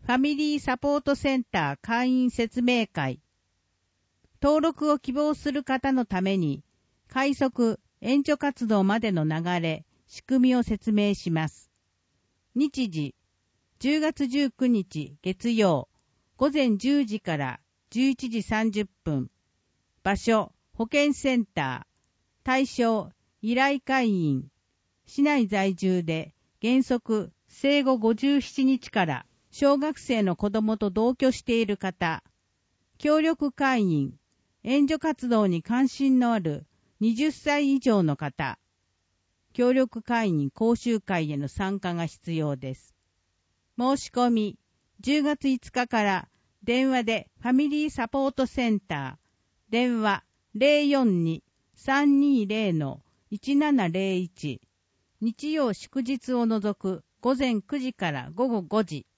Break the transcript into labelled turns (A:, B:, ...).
A: ファミリーサポートセンター会員説明会。登録を希望する方のために、快速援助活動までの流れ、仕組みを説明します。日時、10月19日月曜、午前10時から11時30分。場所、保健センター。対象、依頼会員。市内在住で、原則、生後57日から、小学生の子供と同居している方。協力会員。援助活動に関心のある20歳以上の方。協力会員講習会への参加が必要です。申し込み、10月5日から電話でファミリーサポートセンター、電話 042-320-1701、日曜祝日を除く午前9時から午後5時。